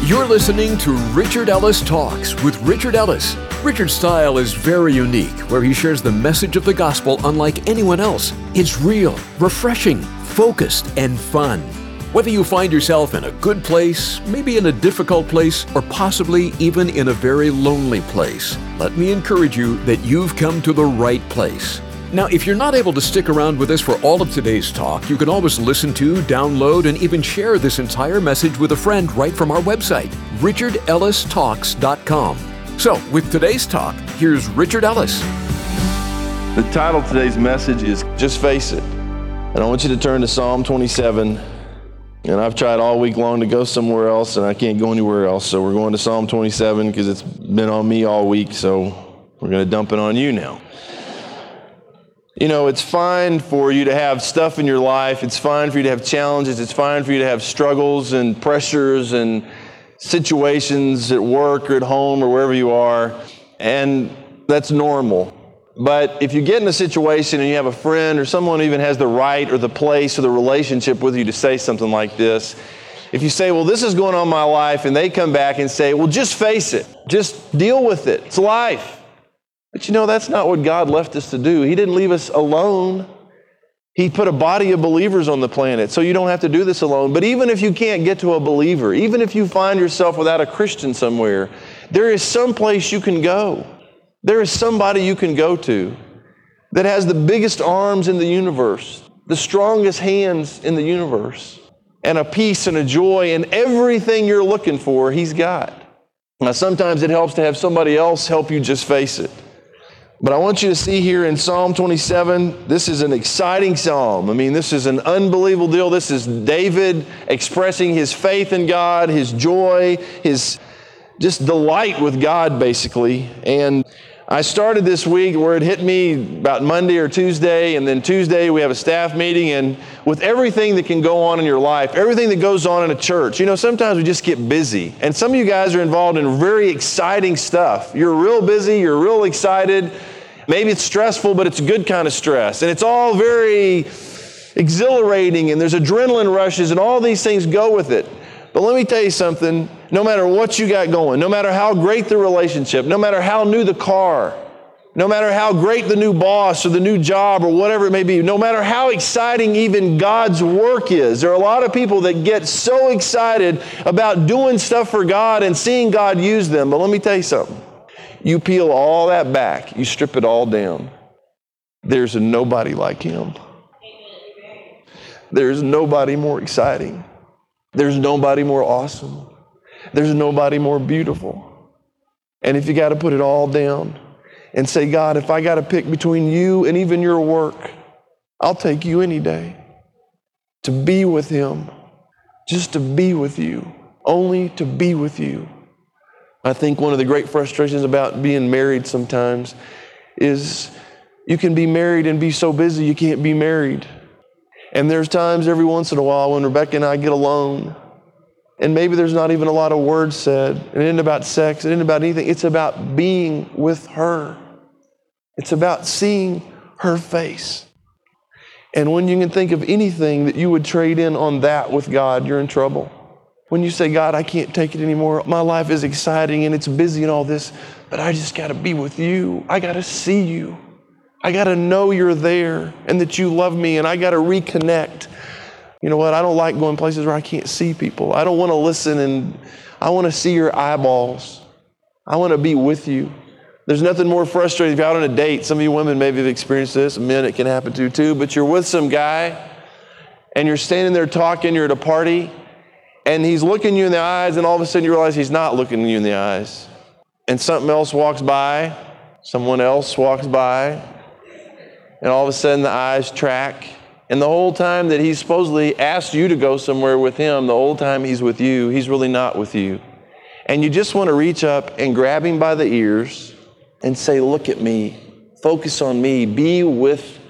You're listening to Richard Ellis Talks with Richard Ellis. Richard's style is very unique, where he shares the message of the gospel unlike anyone else. It's real, refreshing, focused, and fun. Whether you find yourself in a good place, maybe in a difficult place, or possibly even in a very lonely place, let me encourage you that you've come to the right place. Now, if you're not able to stick around with us for all of today's talk, you can always listen to, download, and even share this entire message with a friend right from our website, richardellistalks.com. So, with today's talk, here's Richard Ellis. The title of today's message is Just Face It. And I want you to turn to Psalm 27. And I've tried all week long to go somewhere else, and I can't go anywhere else. So we're going to Psalm 27 because it's been on me all week, so we're going to dump it on you now. You know, it's fine for you to have stuff in your life. It's fine for you to have challenges. It's fine for you to have struggles and pressures and situations at work or at home or wherever you are. And that's normal. But if you get in a situation and you have a friend or someone who even has the right or the place or the relationship with you to say something like this, if you say, well, this is going on in my life, and they come back and say, well, just face it. Just deal with it. It's life. But you know, that's not what God left us to do. He didn't leave us alone. He put a body of believers on the planet, so you don't have to do this alone. But even if you can't get to a believer, even if you find yourself without a Christian somewhere, there is some place you can go. There is somebody you can go to that has the biggest arms in the universe, the strongest hands in the universe, and a peace and a joy and everything you're looking for, He's got. Now, sometimes it helps to have somebody else help you just face it. But I want you to see here in Psalm 27, this is an exciting psalm. I mean, this is an unbelievable deal. This is David expressing his faith in God, his joy, his just delight with God, basically. And I started this week where it hit me about Monday or Tuesday, and then Tuesday we have a staff meeting, and with everything that can go on in your life, everything that goes on in a church, you know, sometimes we just get busy. And some of you guys are involved in very exciting stuff. You're real busy, you're real excited. Maybe it's stressful, but it's a good kind of stress. And it's all very exhilarating, and there's adrenaline rushes, and all these things go with it. But let me tell you something, no matter what you got going, no matter how great the relationship, no matter how new the car, no matter how great the new boss or the new job or whatever it may be, no matter how exciting even God's work is, there are a lot of people that get so excited about doing stuff for God and seeing God use them. But let me tell you something. You peel all that back, you strip it all down. There's nobody like Him. There's nobody more exciting. There's nobody more awesome. There's nobody more beautiful. And if you got to put it all down and say, God, if I got to pick between you and even your work, I'll take you any day. To be with Him, just to be with you, only to be with you. I think one of the great frustrations about being married sometimes is you can be married and be so busy you can't be married. And there's times every once in a while when Rebecca and I get alone, and maybe there's not even a lot of words said. It isn't about sex. It isn't about anything. It's about being with her. It's about seeing her face. And when you can think of anything that you would trade in on that with God, you're in trouble. When you say, God, I can't take it anymore. My life is exciting and it's busy and all this, but I just got to be with you. I got to see you. I got to know you're there and that you love me, and I got to reconnect. You know what? I don't like going places where I can't see people. I don't want to listen, and I want to see your eyeballs. I want to be with you. There's nothing more frustrating if you're out on a date. Some of you women maybe have experienced this. Men, it can happen to too. But you're with some guy and you're standing there talking. You're at a party and he's looking you in the eyes, and all of a sudden you realize he's not looking you in the eyes. And something else walks by. Someone else walks by. And all of a sudden the eyes track. And the whole time that he's supposedly asked you to go somewhere with him, the whole time he's with you, he's really not with you. And you just want to reach up and grab him by the ears and say, look at me, focus on me, be with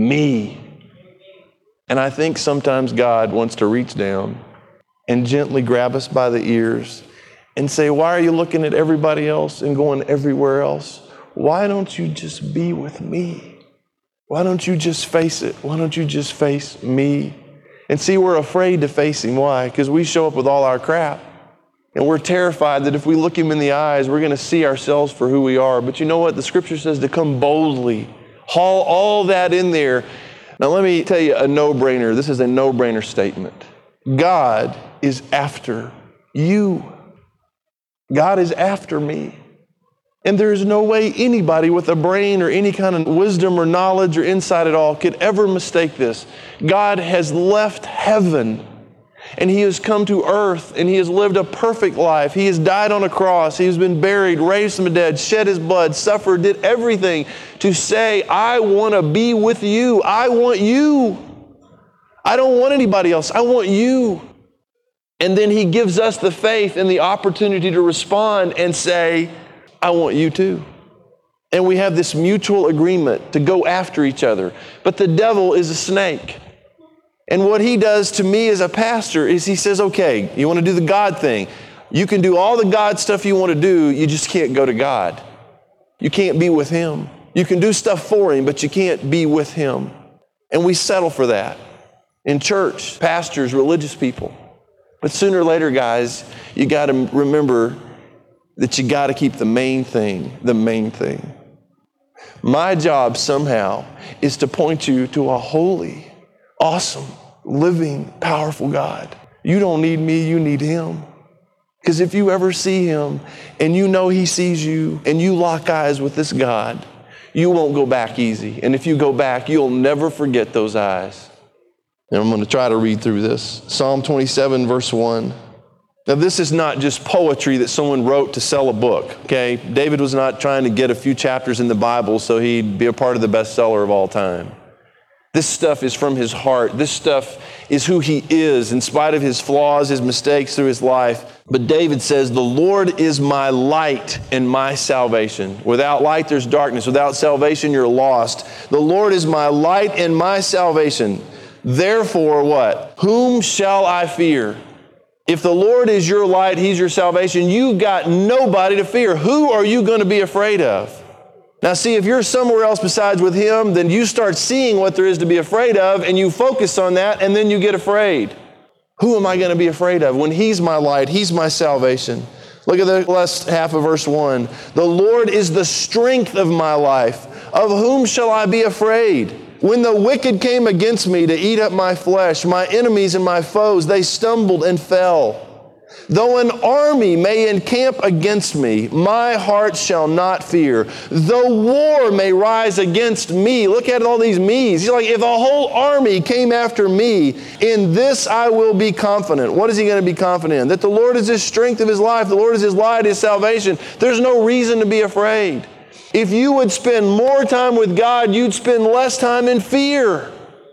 me. And I think sometimes God wants to reach down and gently grab us by the ears and say, why are you looking at everybody else and going everywhere else? Why don't you just be with me? Why don't you just face it? Why don't you just face me? And see, we're afraid to face him. Why? Because we show up with all our crap. And we're terrified that if we look him in the eyes, we're going to see ourselves for who we are. But you know what? The scripture says to come boldly. Haul all that in there. Now let me tell you a no-brainer. This is a no-brainer statement. God is after you. God is after me. And there is no way anybody with a brain or any kind of wisdom or knowledge or insight at all could ever mistake this. God has left heaven and he has come to earth and he has lived a perfect life. He has died on a cross. He has been buried, raised from the dead, shed his blood, suffered, did everything to say, I want to be with you. I want you. I don't want anybody else. I want you. And then he gives us the faith and the opportunity to respond and say, I want you too. And we have this mutual agreement to go after each other. But the devil is a snake. And what he does to me as a pastor is he says, okay, you want to do the God thing. You can do all the God stuff you want to do. You just can't go to God. You can't be with him. You can do stuff for him, but you can't be with him. And we settle for that in church, pastors, religious people. But sooner or later, guys, you got to remember that you got to keep the main thing the main thing. My job somehow is to point you to a holy, awesome, living, powerful God. You don't need me, you need him. Because if you ever see him and you know he sees you and you lock eyes with this God, you won't go back easy. And if you go back, you'll never forget those eyes. And I'm going to try to read through this. Psalm 27, verse 1. Now, this is not just poetry that someone wrote to sell a book, okay? David was not trying to get a few chapters in the Bible so he'd be a part of the bestseller of all time. This stuff is from his heart. This stuff is who he is in spite of his flaws, his mistakes through his life. But David says, the Lord is my light and my salvation. Without light, there's darkness. Without salvation, you're lost. The Lord is my light and my salvation. Therefore, what? Whom shall I fear? If the Lord is your light, he's your salvation, you've got nobody to fear. Who are you going to be afraid of? Now see, if you're somewhere else besides with him, then you start seeing what there is to be afraid of and you focus on that and then you get afraid. Who am I going to be afraid of? When he's my light, he's my salvation. Look at the last half of verse 1. The Lord is the strength of my life. Of whom shall I be afraid? When the wicked came against me to eat up my flesh, my enemies and my foes, they stumbled and fell. Though an army may encamp against me, my heart shall not fear. Though war may rise against me, look at all these me's. He's like, if a whole army came after me, in this I will be confident. What is he going to be confident in? That the Lord is his strength of his life. The Lord is his light, his salvation. There's no reason to be afraid. If you would spend more time with God, you'd spend less time in fear.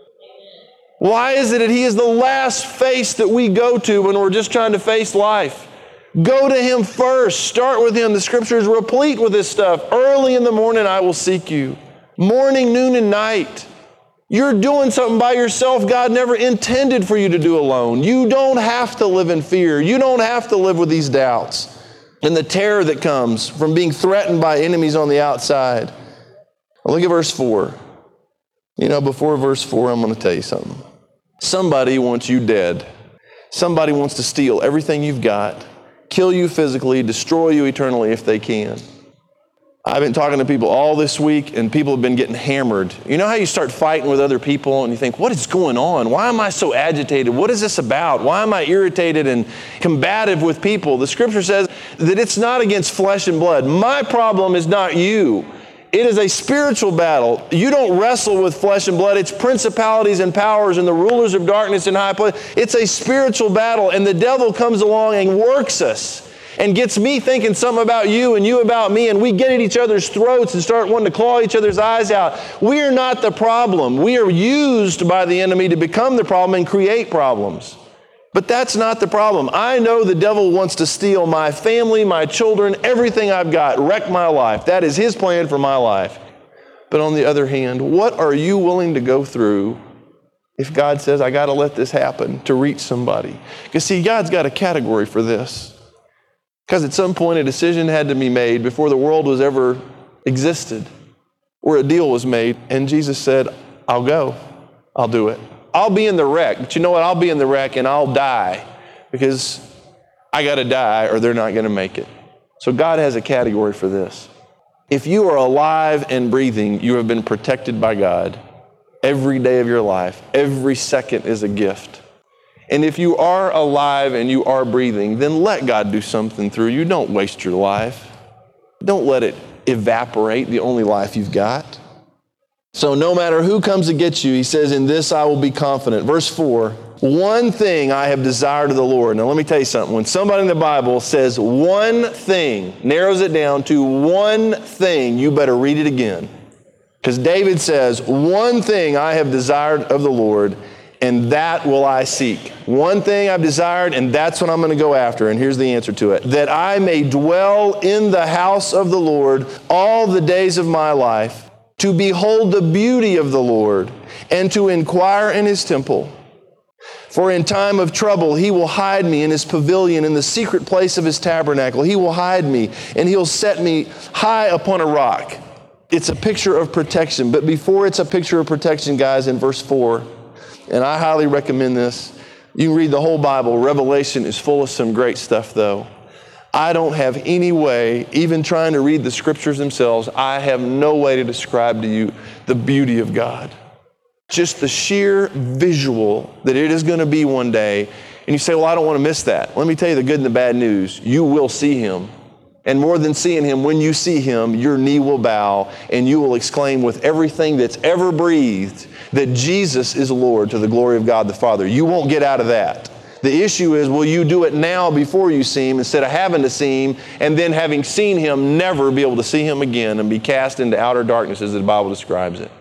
Why is it that he is the last face that we go to when we're just trying to face life? Go to him first. Start with him. The scripture is replete with this stuff. Early in the morning, I will seek you. Morning, noon, and night. You're doing something by yourself God never intended for you to do alone. You don't have to live in fear. You don't have to live with these doubts and the terror that comes from being threatened by enemies on the outside. Look at verse 4. You know, before verse 4, I'm going to tell you something. Somebody wants you dead. Somebody wants to steal everything you've got, kill you physically, destroy you eternally if they can. I've been talking to people all this week, and people have been getting hammered. You know how you start fighting with other people, and you think, what is going on? Why am I so agitated? What is this about? Why am I irritated and combative with people? The scripture says that it's not against flesh and blood. My problem is not you. It is a spiritual battle. You don't wrestle with flesh and blood. It's principalities and powers and the rulers of darkness in high places. It's a spiritual battle, and the devil comes along and works us and gets me thinking something about you and you about me, and we get at each other's throats and start wanting to claw each other's eyes out. We are not the problem. We are used by the enemy to become the problem and create problems. But that's not the problem. I know the devil wants to steal my family, my children, everything I've got, wreck my life. That is his plan for my life. But on the other hand, what are you willing to go through if God says, I got to let this happen to reach somebody? Because see, God's got a category for this. Because at some point a decision had to be made before the world was ever existed, where a deal was made, and Jesus said, I'll go. I'll do it. I'll be in the wreck, but you know what? I'll be in the wreck and I'll die because I got to die or they're not going to make it. So God has a category for this. If you are alive and breathing, you have been protected by God every day of your life. Every second is a gift. And if you are alive and you are breathing, then let God do something through you. Don't waste your life. Don't let it evaporate, the only life you've got. So no matter who comes to get you, he says, in this I will be confident. Verse 4, one thing I have desired of the Lord. Now let me tell you something. When somebody in the Bible says one thing, narrows it down to one thing, you better read it again. Because David says, one thing I have desired of the Lord, and that will I seek. One thing I've desired, and that's what I'm going to go after. And here's the answer to it. That I may dwell in the house of the Lord all the days of my life, to behold the beauty of the Lord, and to inquire in his temple. For in time of trouble, he will hide me in his pavilion, in the secret place of his tabernacle. He will hide me, and he'll set me high upon a rock. It's a picture of protection. But before it's a picture of protection, guys, in verse 4, and I highly recommend this. You can read the whole Bible. Revelation is full of some great stuff, though. I don't have any way, even trying to read the scriptures themselves, I have no way to describe to you the beauty of God. Just the sheer visual that it is going to be one day. And you say, well, I don't want to miss that. Let me tell you the good and the bad news. You will see him. And more than seeing him, when you see him, your knee will bow and you will exclaim with everything that's ever breathed that Jesus is Lord to the glory of God the Father. You won't get out of that. The issue is, will you do it now before you see him instead of having to see him and then having seen him, never be able to see him again and be cast into outer darkness as the Bible describes it?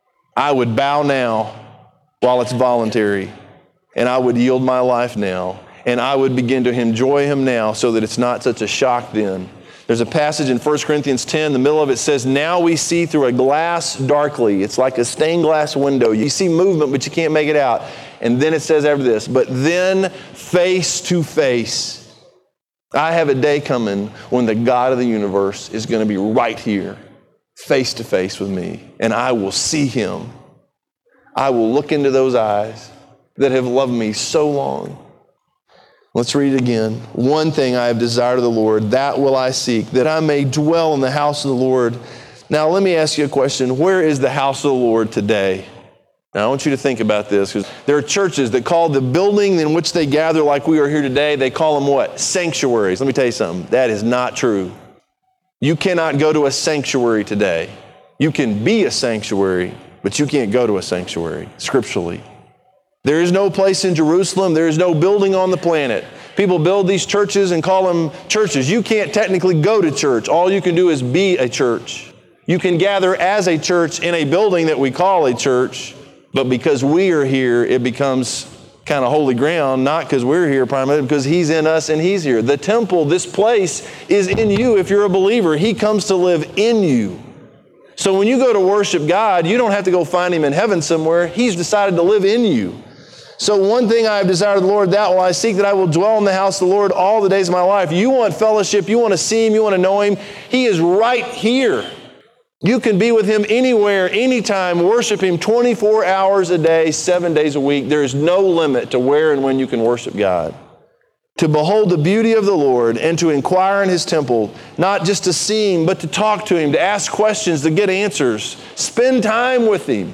I would bow now while it's voluntary, and I would yield my life now, and I would begin to enjoy him now so that it's not such a shock then. There's a passage in 1 Corinthians 10, the middle of it says, now we see through a glass darkly. It's like a stained glass window. You see movement, but you can't make it out. And then it says after this, but then face to face, I have a day coming when the God of the universe is going to be right here, face to face with me, and I will see him. I will look into those eyes that have loved me so long. Let's read it again. One thing I have desired of the Lord, that will I seek, that I may dwell in the house of the Lord. Now let me ask you a question. Where is the house of the Lord today? Now I want you to think about this, because there are churches that call the building in which they gather like we are here today, they call them what? Sanctuaries. Let me tell you something. That is not true. You cannot go to a sanctuary today. You can be a sanctuary, but you can't go to a sanctuary scripturally. There is no place in Jerusalem. There is no building on the planet. People build these churches and call them churches. You can't technically go to church. All you can do is be a church. You can gather as a church in a building that we call a church, but because we are here, it becomes kind of holy ground, not because we're here primarily, because he's in us and he's here. The temple, this place, is in you if you're a believer. He comes to live in you. So when you go to worship God, you don't have to go find him in heaven somewhere. He's decided to live in you. So one thing I have desired of the Lord, that will I seek, that I will dwell in the house of the Lord all the days of my life. You want fellowship, you want to see him, you want to know him. He is right here. You can be with him anywhere, anytime, worship him 24 hours a day, 7 days a week. There is no limit to where and when you can worship God. To behold the beauty of the Lord and to inquire in his temple, not just to see him, but to talk to him, to ask questions, to get answers. Spend time with him.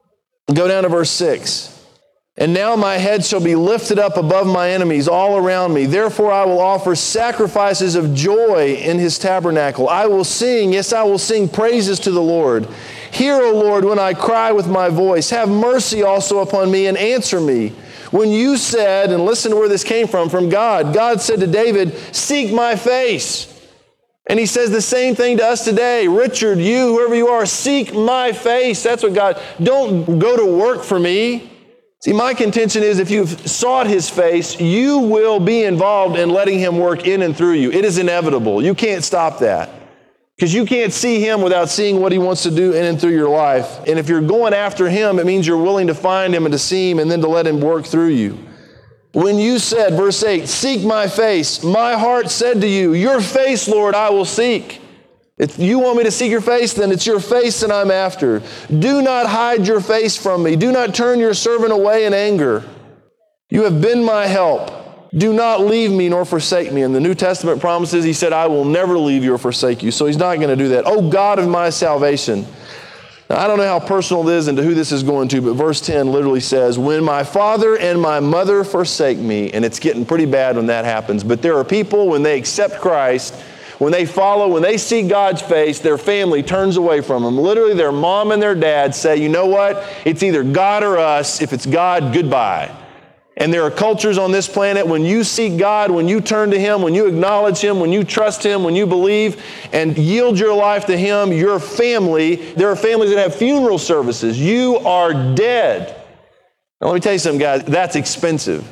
Go down to verse 6. And now my head shall be lifted up above my enemies all around me. Therefore I will offer sacrifices of joy in his tabernacle. I will sing, yes, I will sing praises to the Lord. Hear, O Lord, when I cry with my voice. Have mercy also upon me and answer me. When you said, and listen to where this came from God. God said to David, seek my face. And he says the same thing to us today. Richard, you, whoever you are, seek my face. That's what God, don't go to work for me. See, my contention is if you've sought his face, you will be involved in letting him work in and through you. It is inevitable. You can't stop that. Because you can't see him without seeing what he wants to do in and through your life. And if you're going after him, it means you're willing to find him and to see him and then to let him work through you. When you said, verse 8, seek my face, my heart said to you, your face, Lord, I will seek. If you want me to seek your face, then it's your face that I'm after. Do not hide your face from me. Do not turn your servant away in anger. You have been my help. Do not leave me nor forsake me. And the New Testament promises, he said, I will never leave you or forsake you. So he's not going to do that. Oh God of my salvation. Now, I don't know how personal it is and to who this is going to, but verse 10 literally says, when my father and my mother forsake me, and it's getting pretty bad when that happens, but there are people, when they accept Christ, when they follow, when they see God's face, their family turns away from them. Literally, their mom and their dad say, you know what? It's either God or us. If it's God, goodbye. And there are cultures on this planet, when you seek God, when you turn to Him, when you acknowledge Him, when you trust Him, when you believe and yield your life to Him, your family, there are families that have funeral services. You are dead. Now let me tell you something, guys, that's expensive.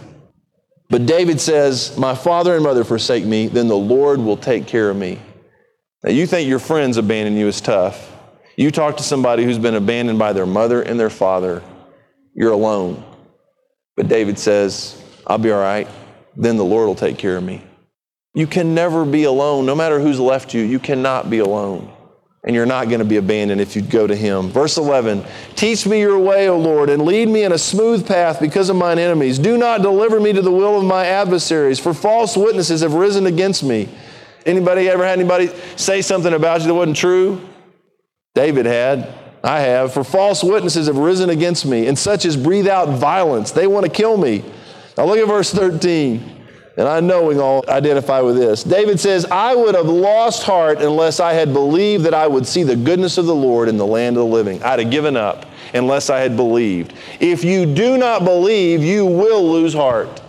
But David says, my father and mother forsake me, then the Lord will take care of me. Now you think your friends abandon you is tough. You talk to somebody who's been abandoned by their mother and their father, you're alone. But David says, I'll be all right. Then the Lord will take care of me. You can never be alone. No matter who's left you, you cannot be alone. And you're not going to be abandoned if you go to Him. Verse 11, teach me your way, O Lord, and lead me in a smooth path because of mine enemies. Do not deliver me to the will of my adversaries, for false witnesses have risen against me. Anybody ever had anybody say something about you that wasn't true? David had. I have. For false witnesses have risen against me, and such as breathe out violence. They want to kill me. Now look at verse 13. And I know we all identify with this. David says, I would have lost heart unless I had believed that I would see the goodness of the Lord in the land of the living. I'd have given up unless I had believed. If you do not believe, you will lose heart.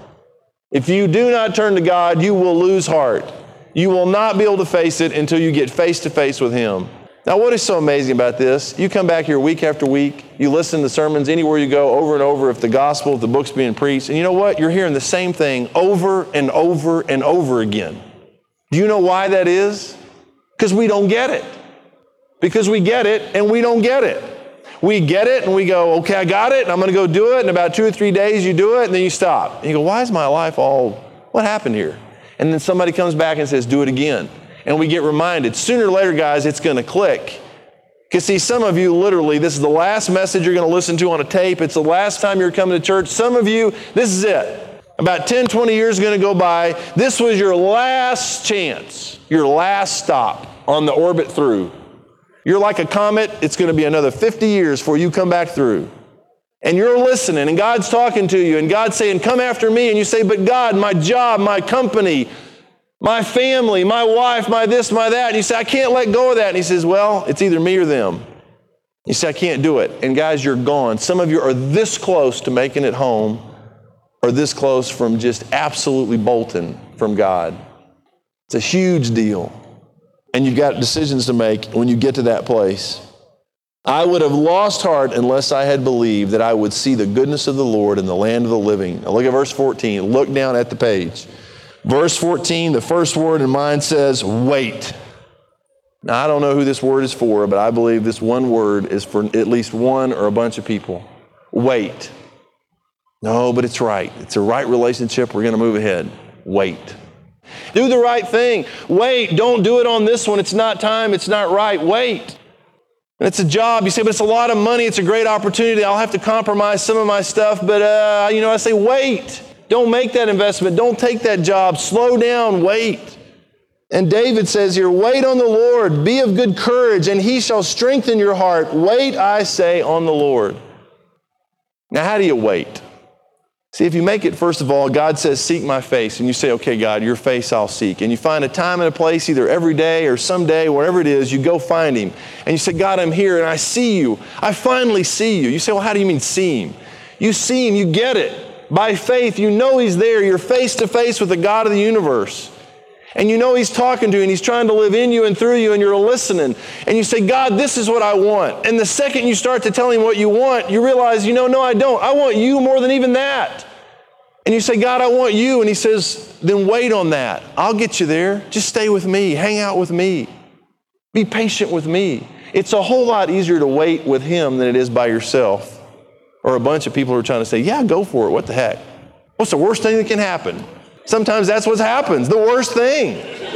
If you do not turn to God, you will lose heart. You will not be able to face it until you get face to face with Him. Now, what is so amazing about this? You come back here week after week, you listen to sermons anywhere you go over and over, if the gospel, if the book's being preached, and you know what? You're hearing the same thing over and over and over again. Do you know why that is? Because we don't get it. Because we get it and we don't get it. We get it and we go, okay, I got it, and I'm going to go do it, and about 2 or 3 days you do it, and then you stop. And you go, why is my life what happened here? And then somebody comes back and says, do it again. And we get reminded. Sooner or later, guys, it's going to click. Because see, some of you literally, this is the last message you're going to listen to on a tape. It's the last time you're coming to church. Some of you, this is it. About 10, 20 years are going to go by. This was your last chance, your last stop on the orbit through. You're like a comet. It's going to be another 50 years before you come back through. And you're listening, and God's talking to you, and God's saying, come after me. And you say, but God, my job, my company, my family, my wife, my this, my that. And you say, I can't let go of that. And He says, well, it's either me or them. You say, I can't do it. And guys, you're gone. Some of you are this close to making it home, or this close from just absolutely bolting from God. It's a huge deal. And you've got decisions to make when you get to that place. I would have lost heart unless I had believed that I would see the goodness of the Lord in the land of the living. Now look at verse 14. Look down at the page. Verse 14, the first word in mine says, wait. Now, I don't know who this word is for, but I believe this one word is for at least one or a bunch of people. Wait. No, but it's right. It's a right relationship. We're going to move ahead. Wait. Do the right thing. Wait. Don't do it on this one. It's not time. It's not right. Wait. And it's a job. You say, but it's a lot of money. It's a great opportunity. I'll have to compromise some of my stuff. But, I say, wait. Don't make that investment. Don't take that job. Slow down. Wait. And David says here, wait on the Lord. Be of good courage, and He shall strengthen your heart. Wait, I say, on the Lord. Now, how do you wait? See, if you make it, first of all, God says, seek my face. And you say, okay, God, your face I'll seek. And you find a time and a place, either every day or someday, wherever it is, you go find Him. And you say, God, I'm here and I see you. I finally see you. You say, well, how do you mean see Him? You see Him, you get it. By faith, you know He's there. You're face to face with the God of the universe. And you know He's talking to you and He's trying to live in you and through you, and you're listening. And you say, God, this is what I want. And the second you start to tell Him what you want, you realize, no, I don't. I want you more than even that. And you say, God, I want you. And He says, then wait on that. I'll get you there. Just stay with me. Hang out with me. Be patient with me. It's a whole lot easier to wait with Him than it is by yourself. Or a bunch of people who are trying to say, yeah, go for it. What the heck? What's the worst thing that can happen? Sometimes that's what happens, the worst thing.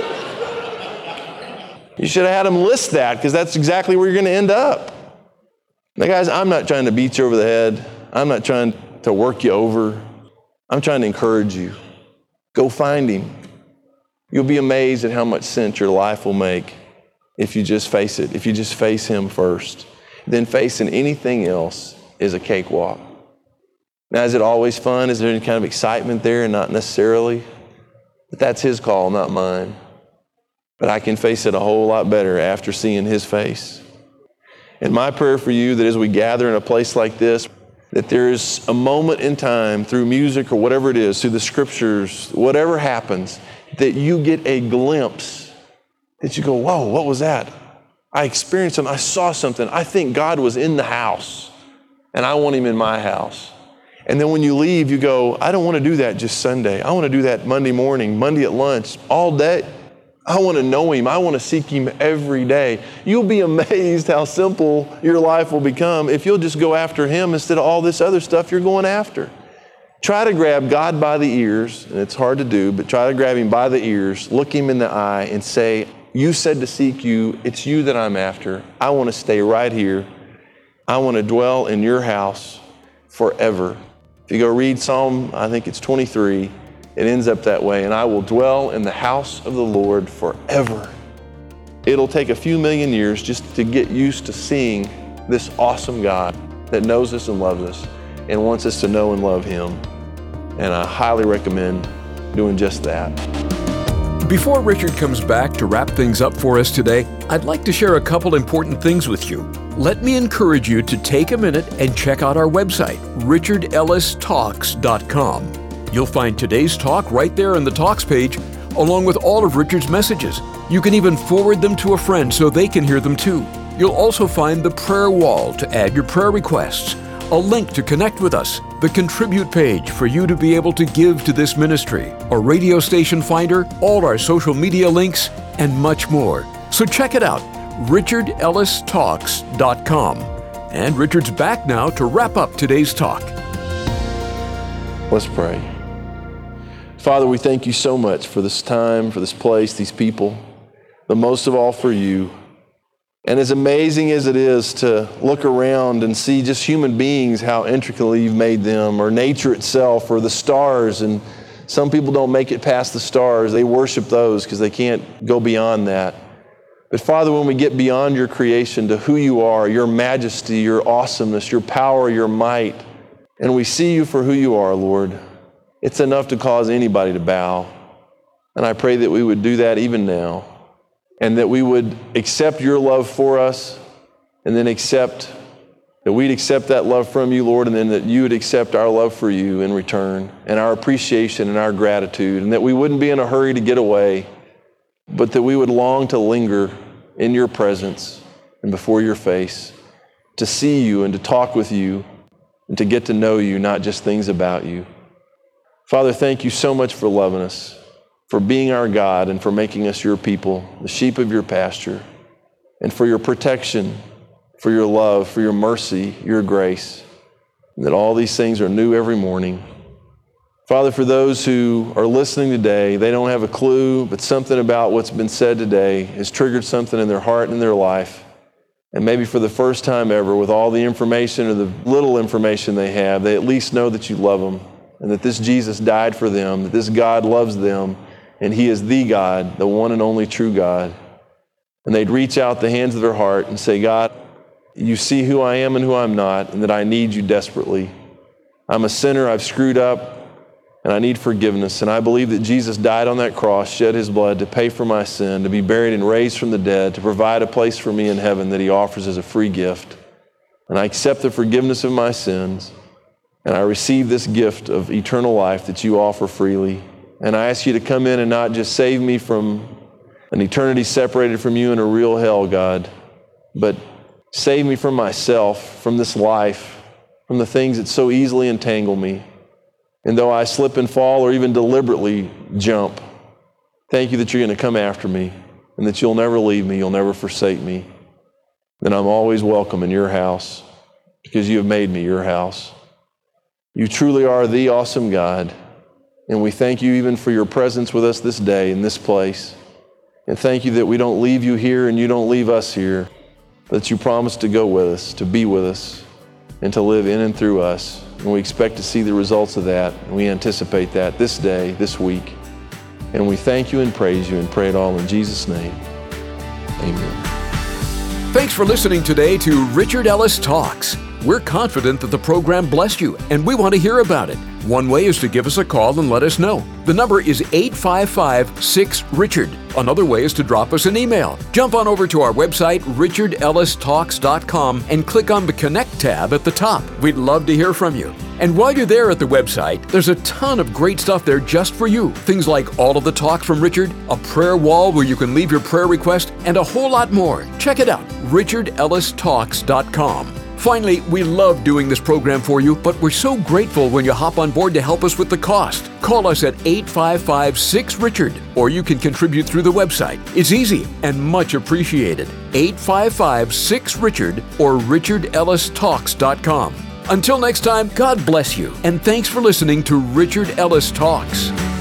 You should have had them list that, because that's exactly where you're going to end up. Now, guys, I'm not trying to beat you over the head. I'm not trying to work you over. I'm trying to encourage you. Go find him. You'll be amazed at how much sense your life will make if you just face it, if you just face him first. Then facing anything else is a cakewalk. Now, is it always fun? Is there any kind of excitement there? Not necessarily. But that's his call, not mine. But I can face it a whole lot better after seeing his face. And my prayer for you that as we gather in a place like this, that there is a moment in time through music or whatever it is, through the scriptures, whatever happens, that you get a glimpse, that you go, whoa, what was that? I experienced something. I saw something. I think God was in the house, and I want him in my house. And then when you leave, you go, I don't want to do that just Sunday. I want to do that Monday morning, Monday at lunch, all day. I want to know him. I want to seek him every day. You'll be amazed how simple your life will become if you'll just go after him instead of all this other stuff you're going after. Try to grab God by the ears, and it's hard to do, but try to grab him by the ears, look him in the eye, and say, you said to seek you. It's you that I'm after. I want to stay right here. I want to dwell in your house forever. If you go read Psalm, I think it's 23, it ends up that way. And I will dwell in the house of the Lord forever. It'll take a few million years just to get used to seeing this awesome God that knows us and loves us and wants us to know and love him. And I highly recommend doing just that. Before Richard comes back to wrap things up for us today, I'd like to share a couple important things with you. Let me encourage you to take a minute and check out our website, richardellistalks.com. You'll find today's talk right there on the Talks page, along with all of Richard's messages. You can even forward them to a friend so they can hear them too. You'll also find the prayer wall to add your prayer requests, a link to connect with us, the Contribute page for you to be able to give to this ministry, a radio station finder, all our social media links, and much more. So check it out, richardellistalks.com. And Richard's back now to wrap up today's talk. Let's pray. Father, we thank you so much for this time, for this place, these people, but most of all for you. And as amazing as it is to look around and see just human beings, how intricately you've made them, or nature itself, or the stars, and some people don't make it past the stars. They worship those because they can't go beyond that. But Father, when we get beyond your creation to who you are, your majesty, your awesomeness, your power, your might, and we see you for who you are, Lord, it's enough to cause anybody to bow. And I pray that we would do that even now. And that we would accept your love for us, and then we'd accept that love from you, Lord, and then that you would accept our love for you in return, and our appreciation and our gratitude, and that we wouldn't be in a hurry to get away, but that we would long to linger in your presence and before your face, to see you and to talk with you and to get to know you, not just things about you. Father, thank you so much for loving us, for being our God, and for making us your people, the sheep of your pasture, and for your protection, for your love, for your mercy, your grace, and that all these things are new every morning. Father, for those who are listening today, they don't have a clue, but something about what's been said today has triggered something in their heart and in their life. And maybe for the first time ever, with all the information or the little information they have, they at least know that you love them, and that this Jesus died for them, that this God loves them, and he is the God, the one and only true God. And they'd reach out the hands of their heart and say, God, you see who I am and who I'm not, and that I need you desperately. I'm a sinner, I've screwed up, and I need forgiveness. And I believe that Jesus died on that cross, shed his blood to pay for my sin, to be buried and raised from the dead, to provide a place for me in heaven that he offers as a free gift. And I accept the forgiveness of my sins, and I receive this gift of eternal life that you offer freely. And I ask you to come in and not just save me from an eternity separated from you in a real hell, God, but save me from myself, from this life, from the things that so easily entangle me. And though I slip and fall or even deliberately jump, thank you that you're going to come after me and that you'll never leave me, you'll never forsake me. That I'm always welcome in your house because you have made me your house. You truly are the awesome God. And we thank you even for your presence with us this day in this place. And thank you that we don't leave you here and you don't leave us here, but that you promise to go with us, to be with us, and to live in and through us. And we expect to see the results of that, and we anticipate that this day, this week. And we thank you and praise you and pray it all in Jesus' name. Amen. Thanks for listening today to Richard Ellis Talks. We're confident that the program blessed you, and we want to hear about it. One way is to give us a call and let us know. The number is 855-6-RICHARD. Another way is to drop us an email. Jump on over to our website, richardellistalks.com, and click on the Connect tab at the top. We'd love to hear from you. And while you're there at the website, there's a ton of great stuff there just for you. Things like all of the talks from Richard, a prayer wall where you can leave your prayer request, and a whole lot more. Check it out, richardellistalks.com. Finally, we love doing this program for you, but we're so grateful when you hop on board to help us with the cost. Call us at 855-6-RICHARD, or you can contribute through the website. It's easy and much appreciated. 855-6-RICHARD or richardellistalks.com. Until next time, God bless you, and thanks for listening to Richard Ellis Talks.